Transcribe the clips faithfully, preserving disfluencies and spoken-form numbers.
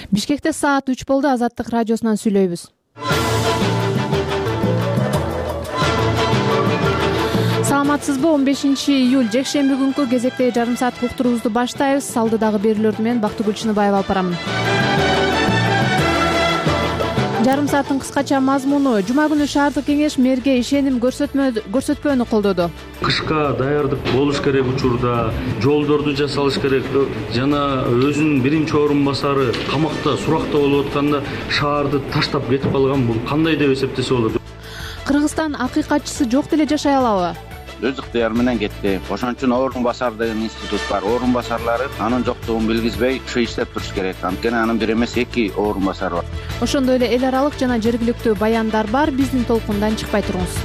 Бишкекте саат үч болду. Азаттык радиосунан сүйлөйбүз. Саламатсызбы? он бешинчи июль жекшемби күнкү кезектеги жарым саат уктуруубузду баштайбыз. Салдыдагы берүүлөрдү менен Бактыгүл Чыныбаева алып барамын. Жарым сааттын кыскача мазмуну: жума күнү шаардык кеңеш мэрге ишеним көрсөтпөөнү колдоду. Кышка даярдык болуш керек учурда, жолдорду жасалыш керек жана өзүнүн биринчи орун басары камакта, суракта болуп атканда шаарды таштап кетип калган. Бул кандай деп эсептесе болот? Кыргызстан акыйкатчысы жок деле жашай алабы? Өз ыктыяры менен кетти. Ошон үчүн орун басар деген институт бар. Орун басарлары анын жоктугун билгизбей ушу иштеп туруш керек. Анткени анын бир эмес эки орун басары бар. Ошондой эле эл аралык жана жергиликтүү баяндар бар. Биздин толкундан чыкпай туруңуз.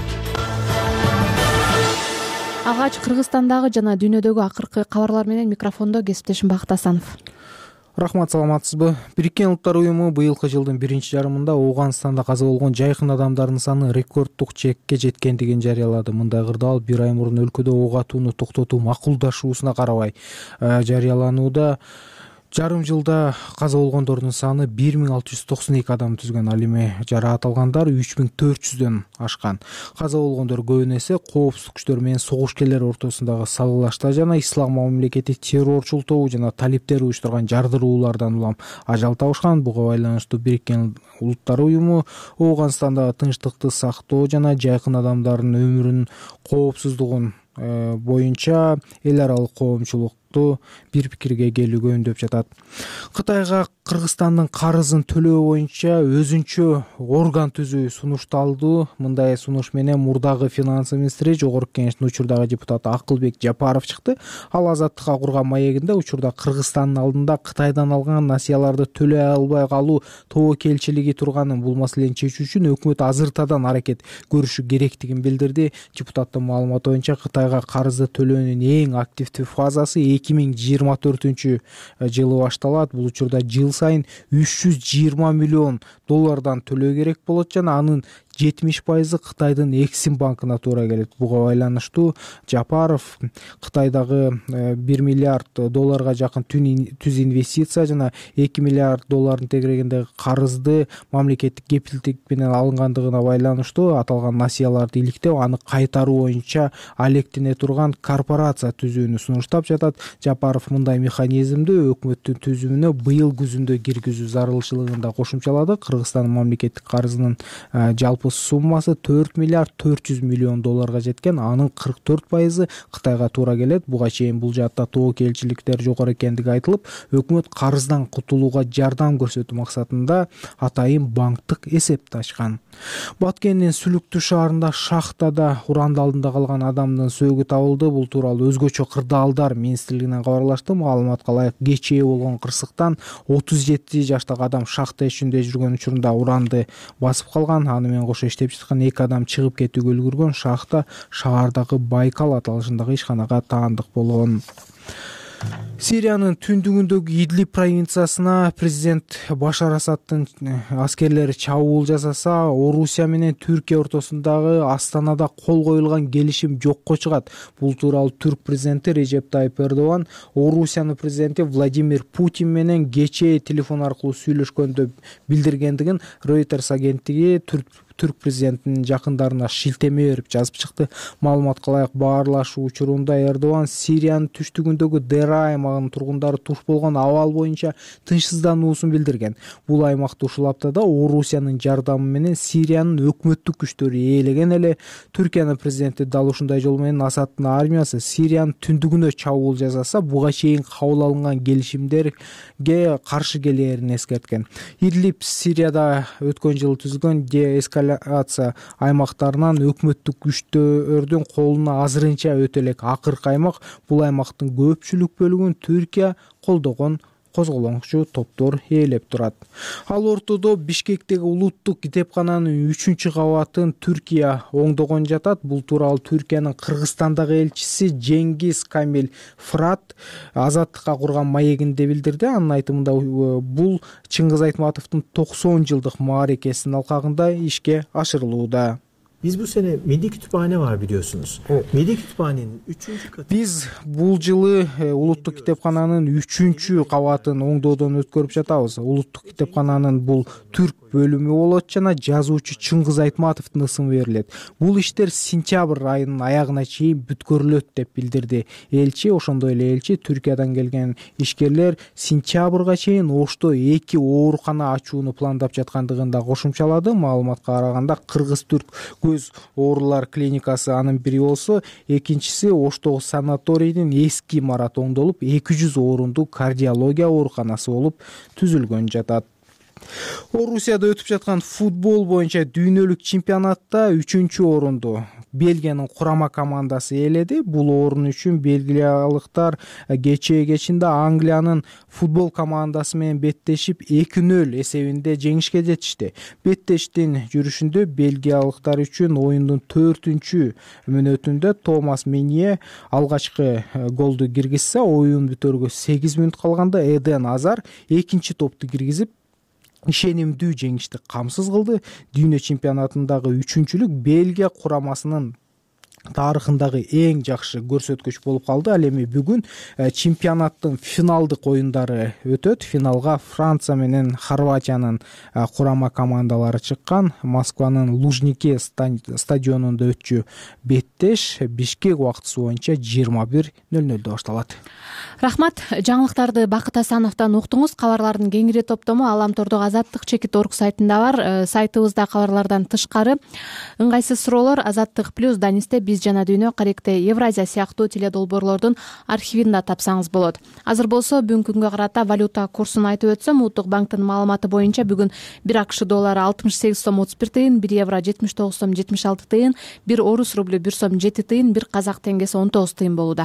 Агач Кыргызстандагы жана дүйнөдөгү акыркы кабарлар менен микрофондо кесиптешим Бакыт Асанов. Рахмат, саламатсызбы? Бириккен Улуттар уюму быйылкы жылдын биринчи жарымында Ооганстанда каза болгон жайкын адамдардын саны рекорддук чекке жеткендигин жарыялады. Мындай кырдаал бир ай мурун өлкөдө ок атууну токтотуу макулдашуусуна карабай жарыяланууда. Жарым жылда каза болгондордун саны бир миң алты жүз токсон эки адам түзгөн. Ал эми жараат алгандар үч миң төрт жүздөн ашкан. Каза болгондор көбүн эсе коопсуздук күчтөр менен согушкерлер ортосундагы салгылашта жана ислам мамлекети террорчултоо жана талиптер уюштурган жардыруулардан улам ажал табышкан. Буга байланыштуу Бириккен Улуттар уюму Ооганстандагы тынчтыкты сактоо жана жайкын адамдардын өмүрүнүн коопсуздугун боюнча эл аралык коомчулукту бир пикирге келүүгө үндөп жатат. Кытайга Кыргызстандын карызын төлөө боюнча өзүнчө орган түзүү сунушталды. Мындай сунуш менен мурдагы финанс министри, жогорку кеңештин учурдагы депутаты Акылбек Жапаров чыкты. Ал Азаттыкка курган маегинде учурда Кыргызстандын алдында Кытайдан алган насыяларды төлөй албай калуу тобокелчилиги турганын, бул маселени чечүү үчүн өкмөт азыртадан аракет көрүшү керектигин билдирди. Депутаттын маалыматы боюнча Кытайга карызды төлөөнүн эң активдүү фазасы эки миң жыйырма төртүнчү жылы башталат. Бул учурда жыл сайын үч жүз жыйырма миллион доллардан төлөө керек болот жана анын жетимиш пайызы Кытайдын Эксим банкына туура келет. Буга байланыштуу Жапаров Кытайдагы бир миллиард долларга жакын түз инвестиция жана эки миллиард долларын тегерегендеги карызды мамлекеттик кепилдик менен алынгандыгына байланыштуу аталган насыяларды иликтеп, аны кайтаруу боюнча алектене турган корпорация түзүүнү сунуштап жатат. Жапаров мындай механизмди өкмөттүн түзүмүнө быйыл күзүндө киргизүү зарылчылыгын да кошумчалады. Кыргызстандын мамлекеттик карызынын жалпы суммасы төрт миллиард төрт жүз миллион долларга жеткен. Анын кырк төрт пайызы Кытайга туура келет. Буга чейин бул жаатта тобокелчиликтер жогору экендиги айтылып, өкмөт карыздан кутулууга жардам көрсөтүү максатында атайын банктык эсепти ачкан. Баткендин Сүлүктүү шаарында шахтада уранды алдында калган адамдын сөөгү табылды. Бул тууралуу өзгөчө кырдаалдар министрлигинен кабарлашты. Маалыматка ылайык, кечээ болгон кырсыктан отуз жети жаштагы адам шахта ичинде жүргөн учурунда уранды басып калган. Аны менен кошо иштеп жаткан эки адам чыгып кетүүгө үлгүргөн. Шахта шаардагы Байкал аталышындагы ишканага таандык болгон. Сириянын түндүгүндөгү Идлиб провинциясына президент Башар Асаддын аскерлери чабуул жасаса, Орусия менен Түркия ортосундагы Астанада кол коюлган келишим жокко чыгат. Бул тууралуу Түрк президенти Режеп Тайип Эрдоган Орусиянын президенти Владимир Путин менен кечээ телефон аркылуу сүйлөшкөндө билдиргендигин Reuters агенттиги Түрк Түрк президентинин жакындарына шилтеме берип жазып чыкты. Маалыматка ылайык, баарлашуу учурунда Эрдоган Сириянын түштүгүндөгү Дера аймагынын тургундары туш болгон абал боюнча тынчсыздануусун билдирген. Бул аймакты ушул аптада Орусиянын жардамы менен Сириянын өкмөттүк күчтөрү ээлеген эле. Түркиянын президенти дал ушундай жол менен Асаддын армиясы Сириянын түндүгүнө чабуул жасаса, буга чейин кабыл алынган келишимдерге каршы келээрин эскерткен. Идлиб Сирияда өткөн жылы түзүлгөн деэскалация аймактарынан өкмөттүк күчтөрдүн колуна азырынча өтө элек акыркы аймак. Бул аймактын көпчүлүк бөлүгүн Түркия колдогон козголоңчу топтор ээлеп турат. Ал ортодо Бишкектеги улуттук китепкананын үчүнчү кабатын Түркия оңдогон жатат. Бул тууралуу Түркиянын Кыргызстандагы элчиси Жеңгиз Камил Фырат Азаттыкка курган маегинде билдирди. Анын айтымында бул Чыңгыз Айтматовдун токсон жылдык мааракесинин алкагында ишке ашырылууда. Biz bu sene Milli Kütüphane var biliyorsunuz. Evet. Milli Kütüphane'nin üçüncü katı. Биз бул жылы улуттук китепкананын үчүнчү кабатын оңдоодон өткөрүп жатабыз. Улуттук китепкананын бул түрк бөлүмү болот жана жазуучу Чыңгыз Айтматовдун ысымы берилет. Бул иштер сентябрь айынын аягына чейин бүткөрүлөт деп билдирди элчи. Ошондой эле элчи Түркиядан келген ишкерлер сентябрга чейин Ошто эки оорукана ачууну пландап жаткандыгын да кошумчалады. Маалыматка караганда кыргыз-түрк көз оорулар клиникасы анын бири болсо, экинчиси Оштогу санаторийдин эски имараты оңдолуп, эки жүз орунду кардиология ооруканасы болуп түзүлгөн жатат. Орусияда өтүп жаткан футбол боюнча дүйнөлүк чемпионатта үчүнчү орунду Бельгиянын курама командасы ээледи. Бул орун үчүн бельгиялыктар кечээ кечинде Англиянын футбол командасы менен беттешип эки нөл эсебинде жеңишке жетишти. Беттештин жүрүшүндө бельгиялыктар үчүн оюндун төртүнчү мүнөтүндө Томас Менье алгачкы голду киргизсе, оюн бүтөргө сегиз мүнөт калганда Эден Азар экинчи топту киргизип ишенимдүү жеңишти камсыз кылды. Дүйнө чемпионатындагы үчүнчүлүк Бельгия курамасынын тарыхындагы эң жакшы көрсөткүч болуп калды. Ал эми бүгүн чемпионаттын финалдык оюндары өтөт. Финалга Франция менен Хорватиянын курама командалары чыккан. Москванын Лужники стадионунда өтчү беттеш Бишкек убактысы боюнча жыйырма бир нөл нөлдө башталат. Рахмат. Жаңылыктарды Бакыт Асановдон уктуңуз. Кабарлардын кеңири топтому Аламтордогу Азаттык чекит орг сайтында бар. Сайтыбызда кабарлардан тышкары ыңгайсыз суроолор Азаттык плюс Данисте Биз жана дүйнө, Каректе Евразия сыяктуу теледолбоорлордун архивинде тапсаңыз болот. Азыр болсо бүгүнкү күнгө карата валюта курсун айтып өтсөм, Улуттук банктын маалыматы боюнча бүгүн бир АКШ доллары алтымыш сегиз сом отуз бир тыйын, бир евро жетимиш тогуз сом жетимиш алты тыйын, бир орус рублю бир сом жети тыйын, бир казак теңгеси он тогуз тыйын болууда.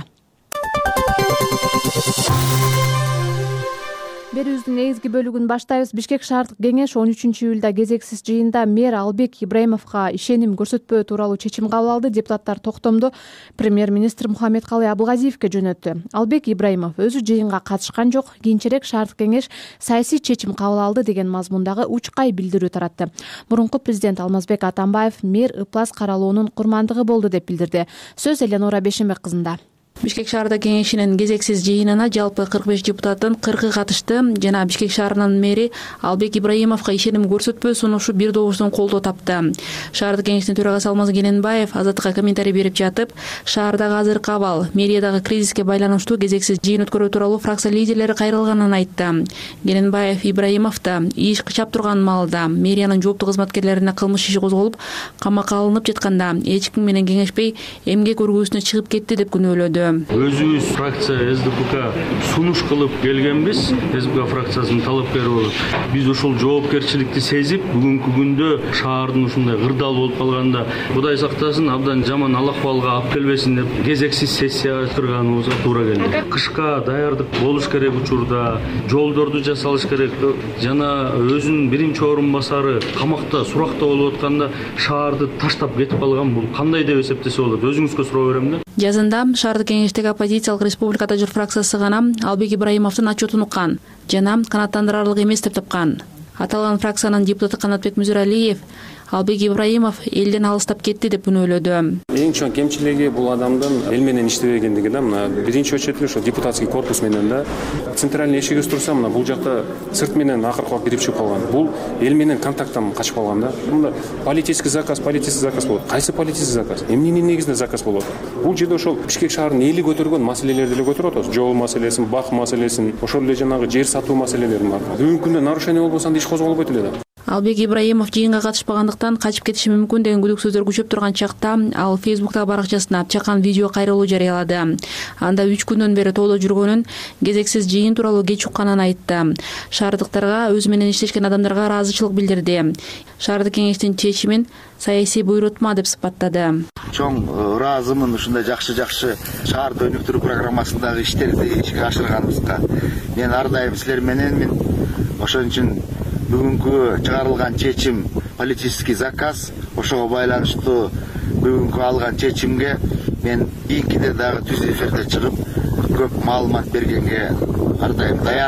Берүүбүздүн негизги бөлүгүн баштайбыз. Бишкек шаардык кеңеш он үчүнчү июлда кезексиз жыйында мэр Албек Ибраимовго ишеним көрсөтпөө тууралуу чечим кабыл алды. Депутаттар токтомду премьер-министр Мухаммедкалый Абылгазиевке жөнөттү. Албек Ибраимов өзү жыйынга катышкан жок, кийинчерээк шаардык кеңеш саясий чечим кабыл алды деген мазмундагы учкай билдирүү таратты. Мурунку президент Алмазбек Атамбаев мэр ыплас каралуунун курмандыгы болду деп билдирди. Сөз Эленора Бешенбек кызында. Бишкек шаардык кеңешинин кезексиз жыйынына жалпы кырк беш депутаттын кыркы катышты. Жана Бишкек шаарынын мэри Албек Ибраимовго ишеним көрсөтпөө сунушу бир добуштан колдоо тапты. Шаардык кеңештин төрагасы Алмаз Келенбаев Азаттыкка комментарий берип жатып, шаардагы азыркы абал, мэриядагы кризиске байланыштуу кезексиз жыйын өткөрүү тууралуу фракция лидерлери кайрылганын айтты. Келенбаев Ибраимовду иш кычап турган маалда мэриянын жооптуу кызматкерлерине кылмыш иши козголуп, камакка алынып жатканда эч ким менен кеңешпей эмгек өргүүсүнө чыгып кетти деп күнөөлөдү. Өзүбүз фракция СДПК сунуш кылып келгенбиз. СДПК фракциясынын талапкери болуп, биз ушул жоопкерчиликти сезип, бүгүнкү күндө шаардын ушундай кырдаал болуп калганда, Кудай сактасын, абдан жаман алакыбалга алып келбесин деп кезексиз сессия ачтырганыбызга туура келди. Кышка даярдык болуш керек учурда, жолдорду жасалыш керек жана өзүнүн биринчи орун басары камакта, суракта болуп атканда шаарды таштап кетип калган. Бул кандай деп эсептесе болот? Өзүңүзгө суроо берем да. Жазында шаардык кеңештеги оппозициялык республикада жүр фракциясы гана Албек Ибраимовдун отчетун уккан жана канааттандырарлык эмес деп тапкан. Аталган фракциянын депутаты Канатбек Мүзүралиев Албек Ибраимов элден алыстап кетти деп күнөөлөдү. Эң чоң кемчилиги бул адамдын эл менен иштебегендиги да. Мына биринчи очередь ошо депутатский корпус менен да. Центральный эшигибиз турса, мына бул жакта сырт менен акыркы кирип чыгып калган. Бул эл менен контакттан качып калган да. Мында политический заказ, политический заказ болот. Кайсы политический заказ? Эмненин негизинде заказ болот? Бул жерде ошол Бишкек шаарынын эли көтөргөн маселелерди эле көтөрүп атабыз. Жол маселесин, бак маселесин, ошол эле жанагы жер сатуу маселелерин бар. Бүгүнкү күндө нарушение болбосо иш козголбойт эле да. Албек Ибраимов жыйынга катышпагандыктан качып кетиши мүмкүн деген күдүксүздөр күчөп турган чакта ал Фейсбуктагы баракчасына чакан видео кайрылуу жарыялады. Анда үч күндөн бери тоодо жүргөнүн, кезексиз жыйын тууралуу кеч укканын айтты. Шаардыктарга өзү менен иштешкен адамдарга ыраазычылык билдирди. Шаардык кеңештин чечимин саясий буйрутма деп сыпаттады. Чоң ыраазымын ушундай жакшы-жакшы шаарды өнүктүрүү программасындагы иштерди ишке ашырганыбызга. Мен ар дайым силер мененмин. Ошон үчүн бүгүнкү чыгарылган чечим политический заказ, ошого байланыштуу бүгүнкү алган чечимге мен кийинкиде дагы түз эфирде чыгып көп маалымат бергенге ар дайым даярмын.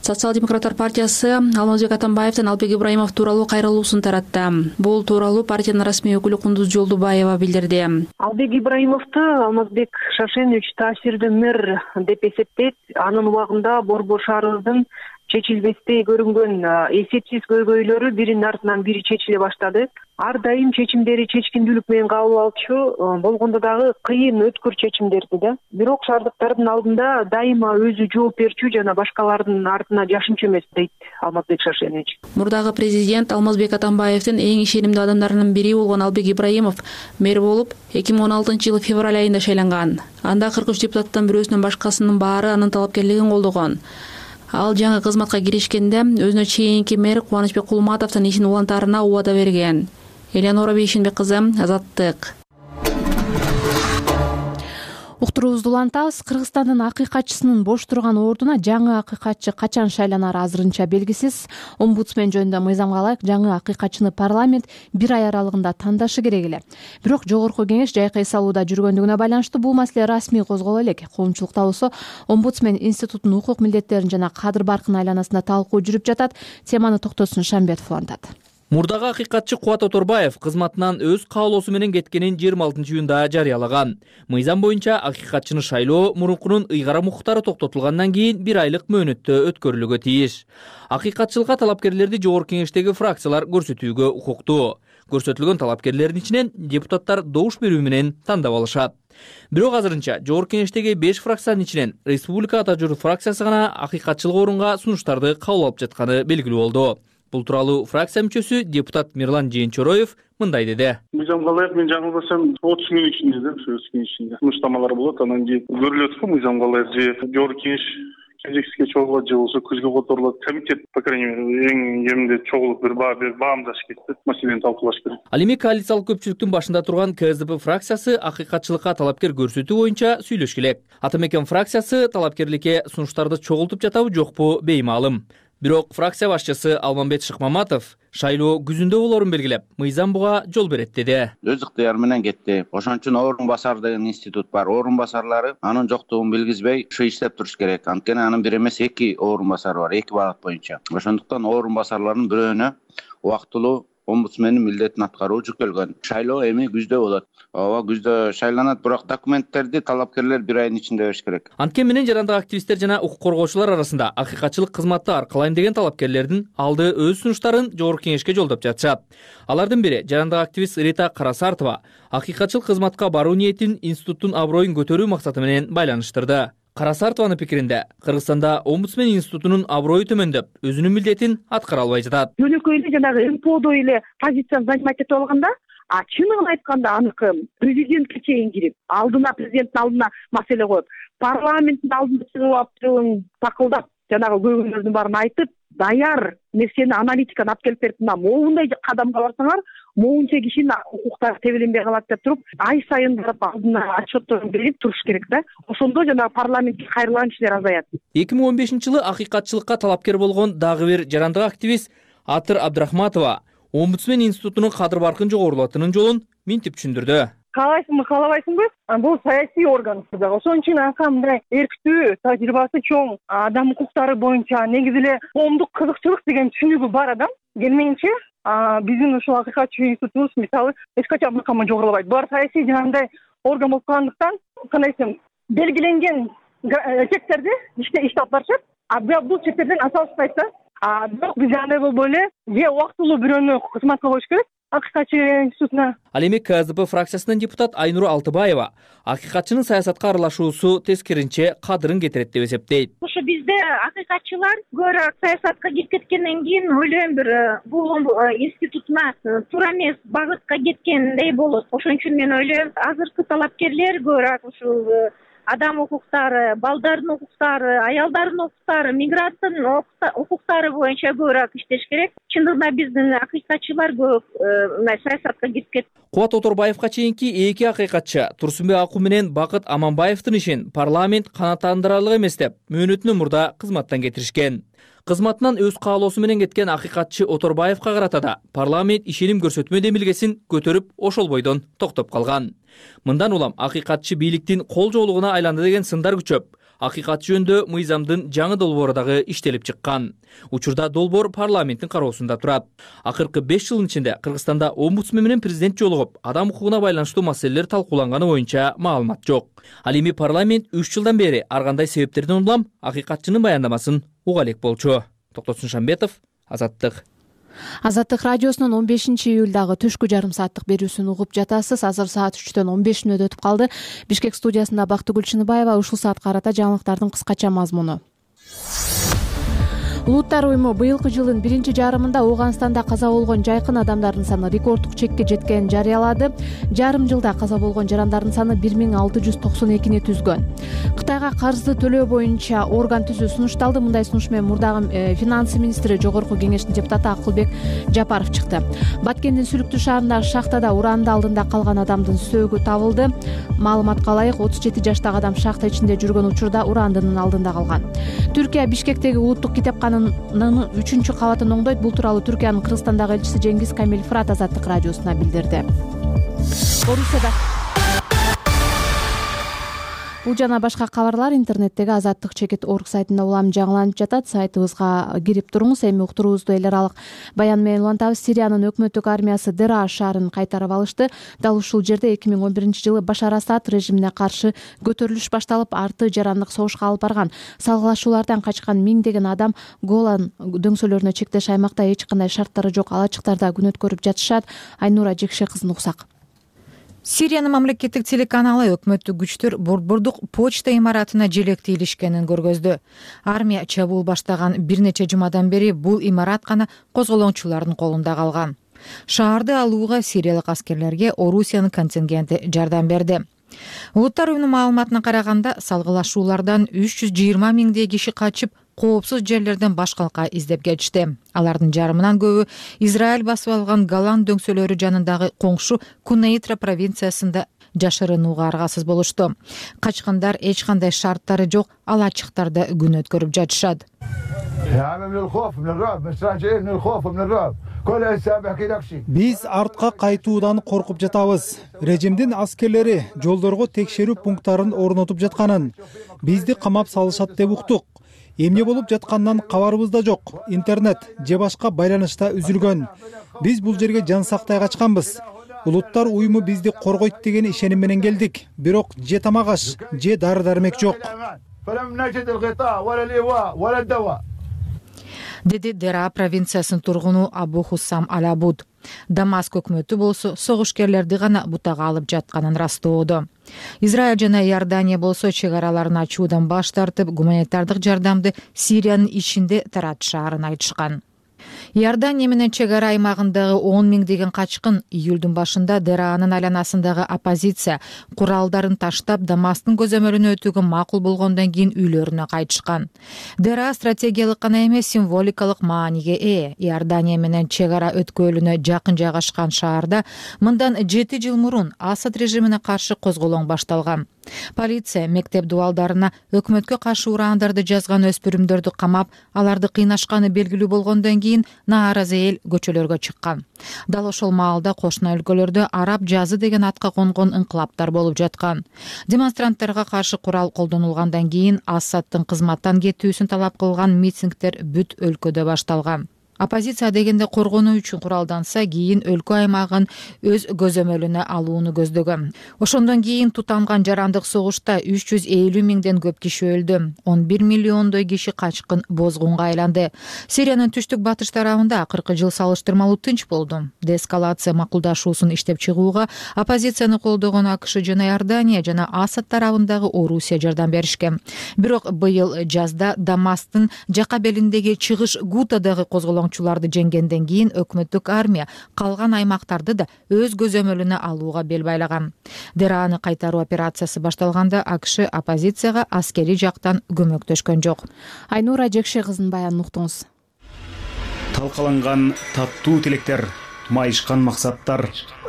Социал демократтар партиясы Алмазбек Атамбаевдин Албек Ибраимов тууралуу кайрылуусун таратты. Бул тууралуу партиянын расмий өкүлү Кундуз Жолдубаева билдирди. Албек Ибраимовду Алмазбек Шашенович таасирдүү мэр деп эсептейт. Анын убагында Борбор шаарыбыздын чечилбестей көрүнгөн эсепсиз көйгөйлөрү биринин артынан бири чечиле баштады. Ар дайым чечимдери чечкиндүүлүк менен кабыл алчу, болгондо дагы кыйын өткүр чечимдерди да. Бирок шаардыктардын алдында дайыма өзү жооп берчү жана башкалардын артына жашынчу эмес дейт Алмазбек Шашенович. Мурдагы президент Алмазбек Атамбаевдин эң ишенимдүү адамдарынын бири болгон Албек Ибраимов мэр болуп эки миң он алтынчы жылы февраль айында шайланган. Анда кырк үч депутаттын бирөөсүнөн башкасынын баары анын талапкерлигин колдогон. Ал жаңы кызматка киришкенде өзүнө чейинки мэр Кубанычбек Кулматовдун ишин улантаарына убада берген. Элеонора Бейшенбек кызы, Азаттык. Уктуруубузду улантабыз. Кыргызстандын акыйкатчысынын бош турган ордуна жаңы акыйкатчы качан шайланары азырынча белгисиз. Омбудсмен жөнүндө мыйзамга ылайык жаңы акыйкатчыны парламент бир ай аралыгында тандашы керек эле. Бирок жогорку кеңеш жайкы эс алууда жүргөндүгүнө байланыштуу бул маселе расмий козголо элек. Коомчулукта болсо омбудсмен институтунун укук милдеттерин жана кадыр баркын айланасында талкуу жүрүп жатат. Теманы Токтосун Шамбетов улантат. Мурдагы акыйкатчы Кубат Оторбаев кызматынан өз каалоосу менен кеткенин жыйырма алтынчы июнда жарыялаган. Мыйзам боюнча акыйкатчыны шайлоо мурункунун ыйгара укуктары токтотулгандан кийин бир айлык мөөнөттө өткөрүлүүгө тийиш. Акыйкатчылыкка талапкерлерди жогорку кеңештеги фракциялар көрсөтүүгө укуктуу. Көрсөтүлгөн талапкерлердин ичинен депутаттар добуш берүү менен тандап алышат. Бирок азырынча жогорку кеңештеги беш фракциянын ичинен Республика Ата журт фракциясы гана акыйкатчылык орунга сунуштарды кабыл алып жатканы белгилүү болду. Бул тууралуу фракция мүчөсү депутат Мирлан Жээнчороев мындай деди. Мыйзамга ылайык мен жаңылбасам отуз күнүн ичинде да өз кеңешинде сунуштамалар болот, анан кийин көрүлөт го мыйзамга ылайык же жогорку кеңеш кезексизге чогулат же болбосо күзгө которулат. Комитет по крайней мере эң кеминде чогулуп бир баа берип баамдаш керек, маселени талкуулаш керек. Ал эми коалициялык көпчүлүктүн башында турган ка эс дэ пэ фракциясы акыйкатчылыкка талапкер көрсөтүү боюнча сүйлөшкү элек. Ата мекен фракциясы талапкерликке сунуштарды чогултуп жатабы жокпу беймаалым. Бирок фракция башчысы Алмамбет Шыкмаматов шайлоо күзүндө болорун белгилеп, мыйзам буга жол берет деди. Өз ыктыяры менен кетти. Ошон үчүн орун басар деген институт бар. Орун басарлары анын жоктугун билгизбей ушу иштеп туруш керек. Анткени анын бир эмес эки орун басары бар, эки багыт боюнча. Ошондуктан орун басарларынын бирөөнө убактылуу омбудсмендин милдетин аткаруу жүктөлгөн. Шайлоо эми күздө болот. Ооба, күздө шайланат, бирок документтерди талапкерлер бир айдын ичинде бериш керек. Анткени менен жарандык активисттер жана укук коргоочулар арасында акыйкатчылык кызматты аркалайм деген талапкерлердин алды өз сунуштарын жогорку кеңешке жолдоп жатышат. Алардын бири жарандык активист Рита Карасартова акыйкатчылык кызматка баруу ниетин институттун аброюн көтөрүү максаты менен байланыштырды. Карасартованын пикиринде Кыргызстанда омбудсмен институтунун аброю төмөндөп, өзүнүн милдетин аткара албай жатат. Жөнөкөй эле жанагы эм пэ одо эле позицияны занимать этип алганда, а чынын айтканда аныкы президентке чейин кирип, алдына президенттин алдына маселе коюп, парламенттин алдына чыгып алып такылдап, жанагы көйгөйлөрдүн баарын айтып, даяр нерсени аналитиканы алып келип берип, мына моундай кадамга барсаңар, моунча кишинин укуктары тебеленбей калат деп туруп, ай сайын барып алдына отчетторун берип туруш керек да. Ошондо жанагы парламентке кайрылган кишилер азаят. эки миң он бешинчи жылы акыйкатчылыкка талапкер болгон дагы бир жарандык активист Атыр Абдрахматова омбудсмен институтунун кадыр баркын жогорулатынын жолун минтип түшүндүрдү. Каалайсыңбы, каалабайсыңбы? Бул саясий орган. Ошон үчүн анка мындай эрктүү, тажрыйбасы чоң адам укуктары боюнча негизи эле коомдук кызыкчылык деген түшүнүгү бар адам. Келмейинче биздин ушул акыйкатчы институтубуз мисалы эч качан мыкамы жогорулабайт. Булар саясий жанагындай орган болуп калгандыктан, кандай десем, белгиленген чектерди иштеп барышат. А бул чектерден асалышпайт да. А бирок биз андай болбой эле же убактылуу бирөөнү кызматка коюш керек. Акыйкатчы институтуна. Ал эми ка эс дэ пэ фракциясынын депутат Айнур Алтыбаева акыйкатчынын саясатка аралашуусу тескеринче кадырын кетирет деп эсептейт. Ушу бизде акыйкатчылар көрө саясатка кирип кеткенден кийин ойлойм бир бул институтуна туура эмес багытка кеткендей болот. Ошон үчүн мен ойлойм, азыркы талапкерлер көрө ушул адам укуктары, балдардын укуктары, аялдардын укуктары, мигранттын укуктары боюнча көбүрөөк иштеш керек. Чындыгында биздин акыйкатчылар көп саясатка кирип кетти. Кубат Оторбаевга чейинки эки акыйкатчы Турсунбек Акуу менен Бакыт Аманбаевдин ишин парламент канааттандырарлык эмес деп мөөнөтүнө мурда кызматтан кетиришкен. Кызматынан өз каалоосу менен кеткен акыйкатчы Оторбаевга карата да парламент ишеним көрсөтмө демилгесин көтөрүп ошол бойдон токтоп калган. Мындан улам акыйкатчы бийликтин кол жоолугуна айланды деген сындар күчөп, акыйкат жөнүндө мыйзамдын жаңы долбоору дагы иштелип чыккан. Учурда долбоор парламенттин кароосунда турат. Акыркы беш жылдын ичинде Кыргызстанда омбудсмен менен президент жолугуп, адам укугуна байланыштуу маселелер талкууланганы боюнча маалымат жок. Ал эми парламент үч жылдан бери ар кандай себептерден улам акыйкатчынын баяндамасын уга элек болчу. Токтосун Шамбетов, Азаттык. Азаттык радиосунун он бешинчи июлдагы түшкү жарым сааттык берүүсүн угуп жатасыз. Азыр саат үчтөн он беш мүнөт өтүп калды. Бишкек студиясында Бактыгүл Чыныбаева. Ушул саатка карата жаңылыктардын кыскача мазмуну. Улуттар уюму быйылкы жылдын биринчи жарымында Ооганстанда каза болгон жайкын адамдардын саны рекорддук чекке жеткенин жарыялады. Жарым жылда каза болгон жарандардын саны бир миң алты жүз токсон экини түзгөн. Кытайга карызды төлөө боюнча орган түзүү сунушталды. Мындай сунуш менен мурдагы финансы министри Жогорку Кеңештин депутаты Акылбек Жапаров чыкты. Баткендин Сүлүктүү шаарындагы шахтада уранды алдында калган адамдын сөөгү табылды. Маалыматка ылайык отуз жети жаштагы адам шахта ичинде жүргөн учурда урандынын алдында калган. Түркия Бишкектеги улуттук китепкана үчүнчү кабатын оңдойт. Бул тууралуу Түркиянын Кыргызстандагы элчиси Жеңгиз Камил Фырат Азаттык радиосуна билдирди. Орусияда бул жана башка кабарлар интернеттеги азаттык чекит точка орг сайтында улам жаңыланып жатат. Сайтыбызга кирип туруңуз. Эми уктуруубузду эл аралык баян менен улантабыз. Сириянын өкмөттүк армиясы Дера шаарын кайтарып алышты. Дал ушул жерде эки миң он биринчи жылы Башар Асад режимине каршы көтөрүлүш башталып, арты жарандык согушка алып барган. Салгылашуулардан качкан миңдеген адам Голан дөңсөлөрүнө чектеш аймакта эч кандай шарттары жок алачыктарда күн өткөрүп жатышат. Айнура Жекше кызын уксак. Сириянын мамлекеттик телеканалы өкмөттүк күчтөр борбордук почта имаратына желекти илишкенин көргөздү. Армия чабуул баштаган бир нече жумадан бери бул имарат гана козголоңчулардын колунда калган. Шаарды алууга сириялык аскерлерге Орусиянын контингенти жардам берди. Улуттар уюмунун маалыматына караганда, салгылашуулардан үч жүз жыйырма миңдей киши качып, коопсуз жерлерден башкалка издеп кетишти. Алардын жарымынан көбү Израиль басып алган Голан дөңсөлөрү жанындагы коңшу Кунейтра провинциясында жашырынууга аргасыз болушту. Качкандар эч кандай шарттары жок, алачыктарда күн өткөрүп жатышат. Биз артка кайтуудан коркуп жатабыз. Режимдин аскерлери жолдорго текшерүү пункттарын орнотуп жатканын, бизди камап салышат деп уктук. Эмне болуп жатканынан кабарыбыз да жок. Интернет же башка байланышта үзүлгөн. Биз бул жерге жан сактай качканбыз. Улуттар уюму бизди коргойт деген ишеним менен келдик. Бирок же тамак аш, же дары-дармек жок. Деди Дера провинциясынын тургуну Абу Хуссам Алабуд. Дамаск өкмөтү болсо согушкерлерди гана бутага алып жатканын ырастоодо. Израиль жана Иордания болсо чек араларын ачуудан баш тартып, гуманитардык жардамды Сириянын ичинде таратышаарын айтышкан. Иордания менен чек ара аймагындагы он миңдеген качкын июлдун башында Дераанын айланасындагы оппозиция куралдарын таштап Дамасктын көзөмөлүнө өтүүгө макул болгондон кийин үйлөрүнө кайтышкан. Дера стратегиялык гана эмес, символикалык мааниге ээ. Иордания менен чек ара өткөлүнө жакын жайгашкан шаарда мындан жети жыл мурун Асад режимине каршы козголоң башталган. Полиция мектеп дубалдарына өкмөткө каршы урандарды жазган өспүрүмдөрдү камап, аларды кыйнашканы белгилүү болгондон кийин нааразы эл көчөлөргө чыккан. Дал ошол маалда кошуна өлкөлөрдө араб жазы деген атка конгон инкылаптар болуп жаткан. Демонстранттарга каршы курал колдонулгандан кийин Асадтын кызматтан кетүүсүн талап кылган митингдер бүт өлкөдө башталган. Оппозиция дегенде коргонуу үчүн куралданса, кийин өлкө аймагын өз көзөмөлүнө алууну көздөгөн. Ошондон кийин тутанган жарандык согушта үч жүз элүү миңден көп киши өлдү. он бир миллиондой киши качкын бозгунга айланды. Сириянын түштүк батыш тарабында акыркы жыл салыштырмалуу тынч болду. Деэскалация макулдашуусун иштеп чыгууга оппозицияны колдогон АКШ жана Иордания жана Асад тарабындагы Орусия жардам беришкен. Бирок быйыл жазда Дамасктын жака белиндеги чыгыш Гутадагы козголоң жеңгенден кийин өкмөттүк армия калган аймактарды да өз көзөмөлүнө алууга бел байлаган. Дерааны кайтаруу операциясы башталганда АКШ оппозицияга аскери жактан көмөктөшкөн жок. Айнура Жекше кызын баянын уктуңуз. Талкаланган таттуу тилектер, майышкан максаттар.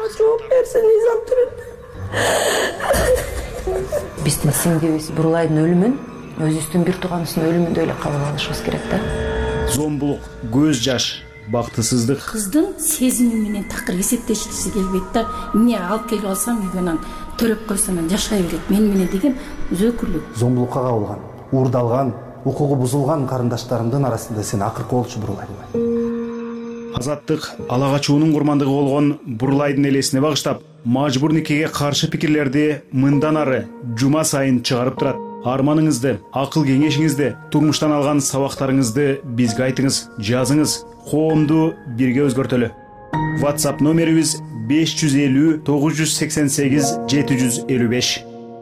Биздин сиңдибиз Бурулайдын өлүмүн өзүбүздүн бир тууганыбыздын өлүмүндөй эле кабыл алышыбыз керек да. Зомбулук, көз жаш, бактысыздык. Кыздын сезими менен такыр эсептешкиси келбейт да. Эмне алып келип алсам үйгө анан төлөп койсом жашай берет. Мен менен деген өзөкүрлүк. Зомбулукка кабылган. уурдалган, укугу бузулган карындаштарымдын арасында сен акыркы болчу Бурлай. Азаттык ала качуунун курмандыгы болгон Бурлайдын элесине багыштап, мажбур никеге каршы пикирлерди мындан ары жума сайын чыгарып турат. Арманыңызды, акыл кеңешиңизди, турмуштан алган сабактарыңызды бизге айтыңыз, жазыңыз, коомду бирге өзгөртөлү. WhatsApp номерибиз беш жүз элүү тогуз жүз сексен сегиз жети жүз элүү беш.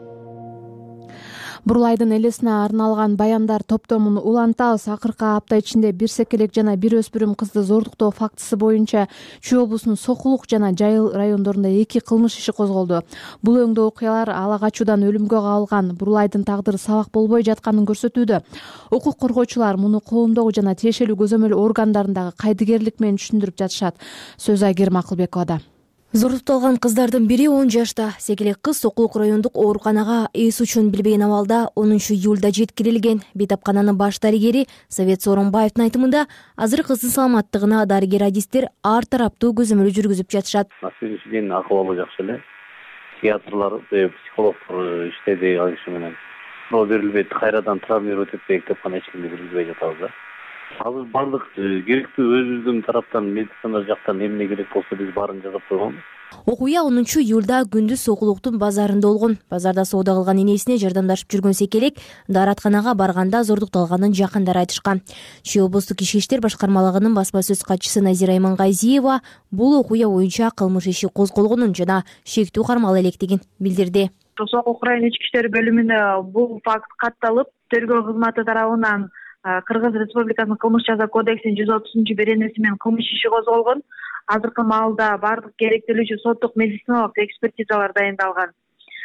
Бурлайдын элесине арналган баяндар топтомун улантабыз. Акыркы апта ичинде бир секелек жана бир өспүрүм кызды зордуктоо фактысы боюнча Чүй облусунун Сокулук жана Жайыл райондорунда эки кылмыш иши козголду. Бул өңдө окуялар ала качуудан өлүмгө кабылган Бурлайдын тагдыры сабак болбой жатканын көрсөтүүдө. Укук коргоочулар муну коомдогу жана тиешелүү көзөмөл органдарындагы кайдыгерлик менен түшүндүрүп жатышат. Сөз Айгерим Акылбековада. Зордукталган кыздардын бири он жашта. Секелек кыз Сокулук райондук ооруканага эс учун билбеген абалда онунчу июлда жеткирилген. Бейтапкананын баш дарыгери Совет Сооронбаевдин айтымында азыр кыздын саламаттыгына дарыгер-адистер ар тараптуу көзөмөл жүргүзүп жатышат. На сегодняшний день акыбалы жакшы эле. Психиатрлар, психологдор иштеди ал киши менен. Бирок берилбейт, кайрадан травмировать этпейт деп гана эч кимди киргизбей жатабыз да. Азыр бардык керектүү өзүбүздүн тараптан медицина жактан эмне керек болсо биз баарын жасап койгонбуз. Окуя онунчу июлда күндүз Сокулуктун базарында болгон. Базарда соода кылган энесине жардамдашып жүргөн секелек дааратканага барганда зордукталганын жакындары айтышкан. Чүй облустук ички иштер башкармалыгынын басма сөз катчысы Назира Имангайзиева бул окуя боюнча кылмыш иши козголгонун жана шектүү кармала электигин билдирди. Сокулук район ички иштер бөлүмүнө бул факт катталып, тергөө кызматы тарабынан Кыргыз Республикасынын кылмыш жаза кодексинин жүз отузунчу беренеси менен кылмыш иши козголгон. Азыркы маалда бардык керектелүүчү соттук медициналык экспертизалар дайындалган.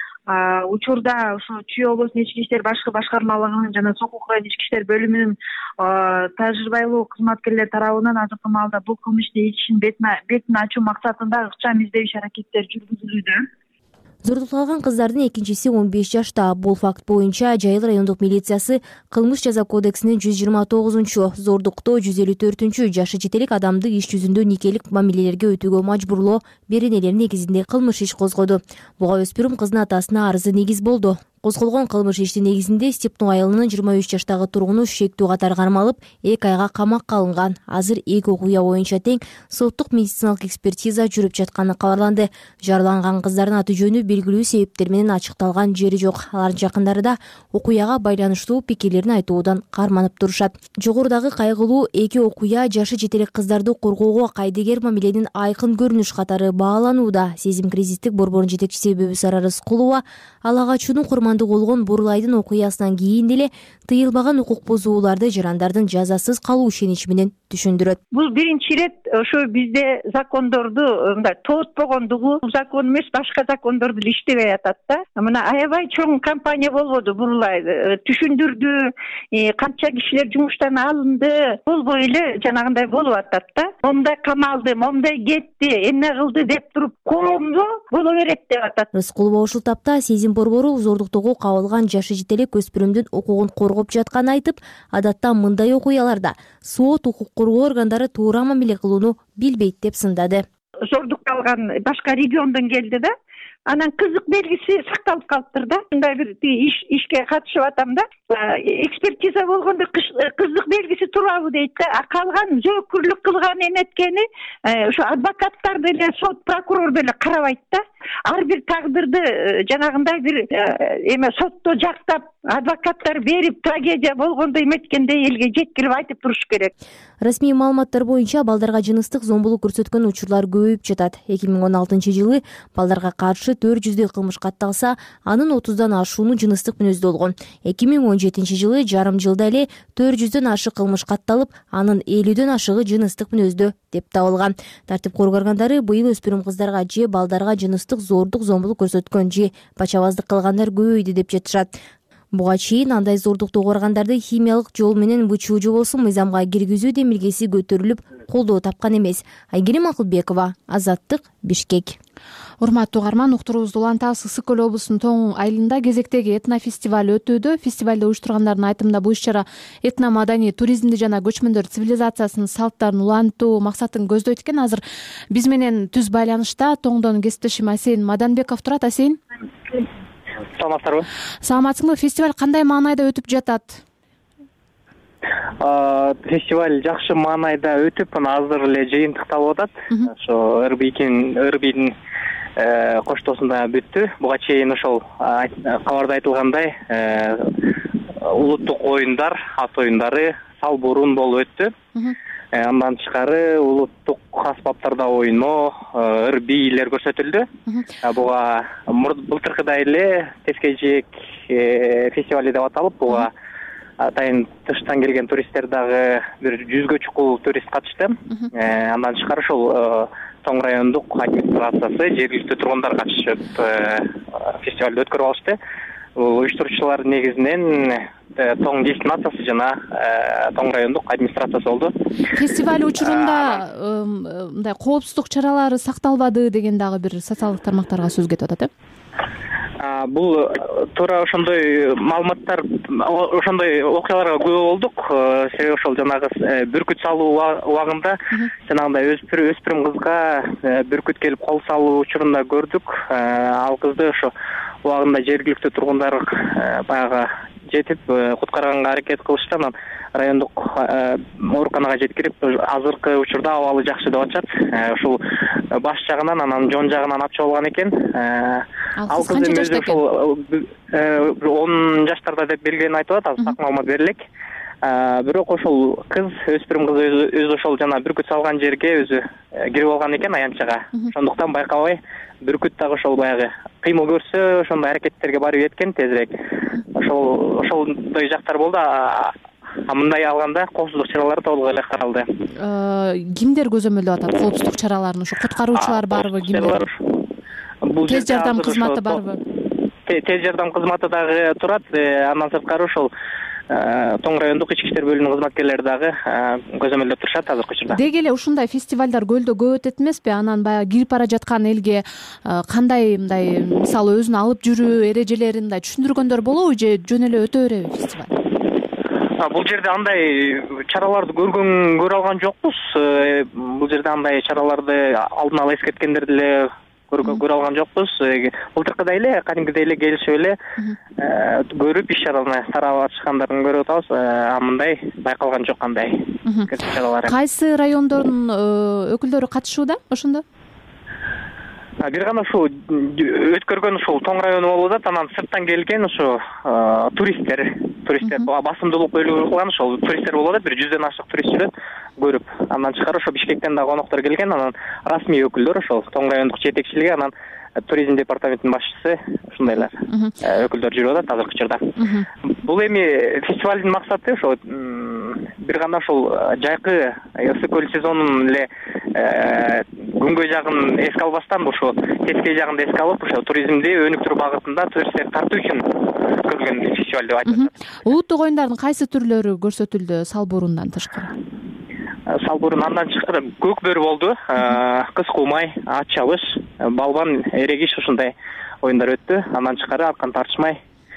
Учурда ушу Чүй облусунун ички иштер башкы башкармалыгынын жана Сокулук район ички иштер бөлүмүнүн тажрыйбалуу кызматкерлери тарабынан азыркы маалда бул кылмыштын ишин бетин ачуу максатында ыкчам издөө иш аракеттери жүргүзүлүүдө. Зордукталган кыздардын экинчиси он беш жашта. Бул факт боюнча Жайыл райондук милициясы кылмыш жаза кодексинин жүз жыйырма тогузунчу, зордуктоо жүз элүү төртүнчү жашы жетелик адамды иш жүзүндө никелик мамилелерге өтүүгө мажбурлоо беренелер негизинде кылмыш иш козгоду. Буга өспүрүм кыздын атасына арызы негиз болду. Козголгон кылмыш иштин негизинде Степнуй айылынын жыйырма үч жаштагы тургуну шектүү катар кармалып, эки айга камакка алынган. Азыр эки окуя боюнча тең соттук медициналык экспертиза жүрүп жатканы кабарланды. Жараланган кыздардын аты жөнү белгилүү себептер менен ачыкталган жери жок. Алардын жакындары да окуяга байланыштуу пикирлерин айтуудан карманып турушат. Жогорудагы кайгылуу эки окуя жашы жетелек кыздарды коргоого кайдыгер мамиленин айкын көрүнүш катары бааланууда. Сезим кризистик борборунун жетекчиси Бөбүсара Рыскулова ала качуунун болгон Бурлайдын окуясынан кийин деле тыйылбаган укук бузууларды жарандардын жазасыз калуу ишеничи менен түшүндүрөт. Бул биринчи ирет ошо бизде закондорду мындай тоотпогондугу, закон эмес башка закондорду иштебей атат да. Мына аябай чоң кампания болбоду Бурлай түшүндүрдү, канча кишилер жумуштан алынды, болбой эле жанагындай болуп атат да. Момдай камалды, момдай кетти, эмне кылды деп туруп коомду боло берет деп атат. Рыскулова ушул тапта Сезим борбору зордуктоого кабылган жашы жетелек өспүрүмдүн укугун коргоп жатканын айтып, адатта мындай окуяларда сот укук коргоо органдары туура мамиле кылууну билбейт деп сындады. Зордукталган башка региондон келди да. Анан кызык белгиси сакталып калыптыр да. Мындай бир иш ишке катышып атам да. Экспертиза болгондо кызык белгиси турабы дейт да. Калган жоопкерлүк кылган эметкени ошо адвокаттар деле, сот прокурор деле карабайт да. Ар бир тагдырды жанагындай бир эме сотто жактап, адвокаттар берип, трагедия болгондо эметкендей элге жеткирип айтып туруш керек. Расмий маалыматтар боюнча балдарга жыныстык зомбулук көрсөткөн учурлар көбөйүп жатат. эки миң он алтынчы жылы балдарга каршы төрт жүздөй кылмыш катталса, анын отуздан ашууну жыныстык мүнөздө болгон. эки миң он жетинчи жылы жарым жылда эле төрт жүздөн ашык кылмыш катталып, анын элүүдөн ашыгы жыныстык мүнөздө деп табылган. Тартип коргоо органдары быйыл өспүрүм кыздарга же балдарга жыныстык зордук зомбулук көрсөткөн же пачабаздык кылгандар көбөйдү деп жатышат. Буга чейин андай зордуктуу органдарды химиялык жол менен бычуу же болсо мыйзамга киргизүү демилгеси көтөрүлүп, колдоо тапкан эмес. Айгерим Акылбекова, Азаттык, Бишкек. Урматтуу угарман, уктуруубузду улантабыз. Ысык көл облусунун Тоң айылында кезектеги этнофестиваль өтүүдө. Фестивалды уюштургандардын айтымында бул иш-чара этно-маданий туризмди жана көчмөндөр цивилизациясынын салттарын улантуу максатын көздөйт экен. Азыр биз менен түз байланышта Тоңдон кесиптешим Асейин Маданбеков турат. Асейин. саламатсыздарбы? Саламатсыңбы? Фестиваль кандай маанайда өтүп жатат? Фестиваль жакшы маанайда өтүп, азыр эле жыйынтыкталып атат. Ошо ырбийдин коштоосунда бүттү. Буга чейин ошол кабарда айтылгандай улуттук оюндар, ат оюндары, салбурун болуп өттү. Андан тышкары улуттук аспаптарда ойноо, ырбийлер көрсөтүлдү. Буга былтыркыдай эле Тескейжээк фестивали деп аталып, буга атайын тыштан келген туристтер дагы бир жүзгө чукул турист катышты. Андан тышкары ошол Тоң райондук администрациясы, жергиликтүү тургундар катышып фестивалды өткөрүп алышты. Уюштуруучулар негизинен Тоң дестинациясы жана Тоң райондук администрациясы болду. Фестиваль учурунда мындай коопсуздук чаралары сакталбады деген дагы бир социалдык тармактарга сөз кетип атат, э? Бул туура ошондой маалыматтар, ошондой окуяларга күбө болдук. Себеби ошол жанагы бүркүт салуу убагында жанагындай өспүрүм кызга бүркүт келип кол салуу учурунда көрдүк. Ал кызды ошо убагында жергиликтүү тургундар баягы жетип куткарганга аракет кылышты. Анан райондук ооруканага жеткирип, азыркы учурда абалы жакшы деп атышат. Ушул баш жагынан, анан жон жагынан ап чабылган экен. Ал кыз өзү ошол он жаштарда деп белгилени айтып атат, азыр так маалымат берилек. Бирок ошол кыз, өспүрүм кыз өзү ошол жана бүркүт салган жерге өзү кирип алган экен аянтчага. Ошондуктан байкабай бүркүт дагы ошол баягы кыймыл көрсө, ошондой аракеттерге барып кеткен тезирээк. Ошол ошондой жактар болду. А мындай алганда коопсуздук чаралары толук эле каралды. Кимдер көзөмөлдөп атат коопсуздук чараларын? Ушу куткаруучулар барбы, кимдер? Тез жардам кызматы барбы? Тез жардам кызматы дагы турат. Андан сырткары ошол Тоң райондук ички иштер бөлүмүнүн кызматкерлери дагы көзөмөлдөп турушат азыркы учурда. Деги эле ушундай фестивалдар көлдө көп өтөт эмеспи? Анан баягы кирип бара жаткан элге кандай мындай мисалы өзүнүн алып жүрүү эрежелерин мындай түшүндүргөндөр болобу же жөн эле өтө береби фестиваль? Бул жерде андай чараларды көргөн көрө алган жокпуз. Бул жерде андай чараларды алдын ала эскерткендер деле көрө алган жокпуз. Былтыркыдай эле, кадимкидей эле келишип эле көрүп иш чараны тарап атышкандарын көрүп атабыз. А мындай байкалган жок кандай чаралар. Кайсы райондордун өкүлдөрү катышууда ошондо? Бир гана ушул өткөргөн ушул Тоң району болуп атат. Анан сырттан келген ушу туристтер, туристтер басымдуулук бөлүгү кылган ошол туристтер болуп атат. Бир жүздөн ашык турист жүрөт көрүп. Андан тышкары ошо Бишкектен да коноктор келген. Анан расмий өкүлдөр ошол Тоң райондук жетекчилиги, анан туризм департаментинин башчысы, ушундайлар өкүлдөр жүрүп атат азыркы учурда. Бул эми фестивалдын максаты ошо бир гана ошол жайкы ысык көл сезонун эле күнгөй жагын эске албастан ошо Тескей жагын да эске алып, ошо туризмди өнүктүрүү багытында туристтерди тартуу үчүн өткөрүлгөн фестиваль деп айтылат. Улуттук оюндардын кайсы түрлөрү көрсөтүлдү салбурундан тышкары? Салбурун андан тышкары көк бөрү болду, кыз куумай, ат чабыш, балбан, эрегиш ушундай оюндар өттү. Андан тышкары аркан тартышмай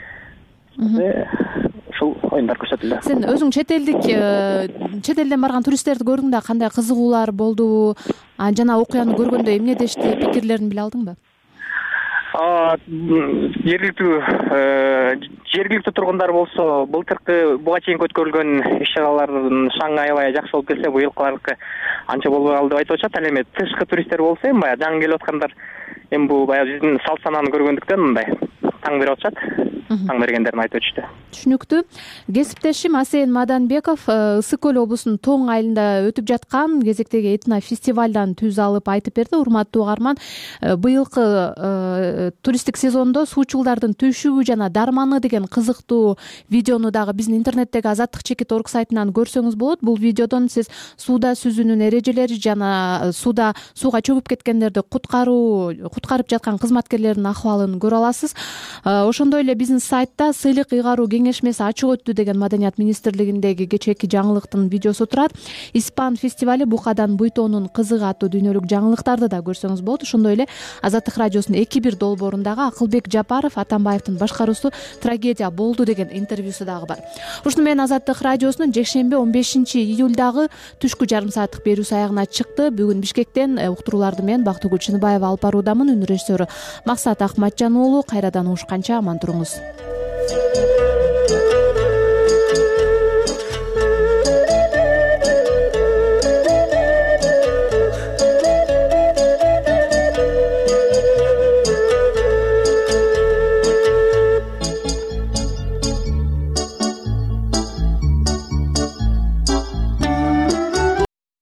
ушул оюндар көрсөтүлдү. Сен өзүң чет элдик чет элден барган туристтерди көрдүң да, кандай кызыгуулар болдубу? Жана окуяны көргөндө эмне дешти, пикирлерин биле алдыңбы? Жергиликтүү жергиликтүү тургундар болсо, былтыркы буга чейин өткөрүлгөн иш чаралардын шаңы аябай жакшы болуп келсе, быйылкыларкы анча болбой калды деп айтып атышат. Ал эми тышкы туристтер болсо, эми баягы жаңы келип аткандар эми бул баягы биздин салт санааны көргөндүктөн мындай таң берип атышат. Таң бергендерин айтып өтүштү. Түшүнүктүү. Кесиптешим Асен Маданбеков Ысык көл облусунун Тоң айылында өтүп жаткан кезектеги этно фестивалдан түз алып айтып берди. Урматтуу угарман, быйылкы туристтик сезондо суучулдардын түйшүгү жана дарманы деген кызыктуу видеону дагы биздин интернеттеги азаттык чекит орг сайтынан көрсөңүз болот. Бул видеодон сиз сууда сүзүүнүн эрежелери жана сууда сууга чөгүп кеткендерди куткаруу куткарып жаткан кызматкерлердин акыбалын көрө аласыз. Ошондой эле биздин бизнес сайтта сыйлык ыйгаруу кеңешмеси ачык өттү деген Маданият министрлигиндеги кечээки жаңылыктын видеосу турат. Испан фестивали Букадан Буйтоонун кызыгы аттуу дүйнөлүк жаңылыктарды да көрсөңүз болот. Ошондой эле Азаттык радиосунун эки бир долбоорундагы Акылбек Жапаров Атамбаевдин башкаруусу трагедия болду деген интервьюсу дагы бар. Ушуну менен Азаттык радиосунун жекшемби он бешинчи июлдагы түшкү жарым сааттык берүүсү аягына чыкты. Бүгүн Бишкектен уктурууларды мен Бактыгүл Чыныбаева алып баруудамын. Үнү режиссеру Максат Акматжан уулу. Кайрадан угушканча аман туруңуз.